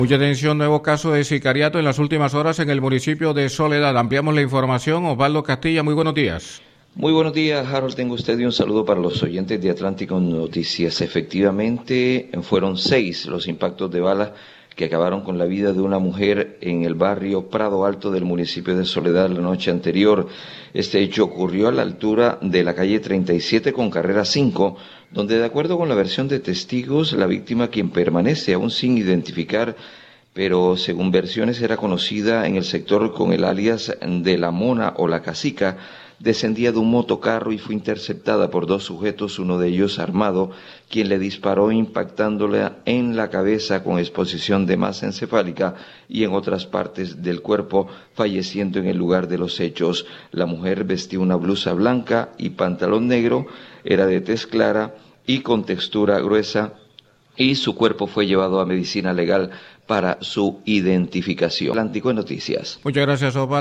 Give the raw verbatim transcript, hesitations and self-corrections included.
Mucha atención, nuevo caso de sicariato en las últimas horas en el municipio de Soledad. Ampliamos la información. Osvaldo Castilla, muy buenos días. Muy buenos días, Harold. Tengo usted y un saludo para los oyentes de Atlántico Noticias. Efectivamente, fueron seis los impactos de bala que acabaron con la vida de una mujer en el barrio Prado Alto del municipio de Soledad la noche anterior. Este hecho ocurrió a la altura de la calle treinta y siete con carrera cinco, donde de acuerdo con la versión de testigos, la víctima, quien permanece aún sin identificar, pero según versiones era conocida en el sector con el alias de la Mona o la Cacica, descendía de un motocarro y fue interceptada por dos sujetos, uno de ellos armado, quien le disparó impactándola en la cabeza con exposición de masa encefálica y en otras partes del cuerpo, falleciendo en el lugar de los hechos. La mujer vestía una blusa blanca y pantalón negro, era de tez clara y con textura gruesa, y su cuerpo fue llevado a medicina legal para su identificación. Atlántico Noticias. Muchas gracias, Osvaldo.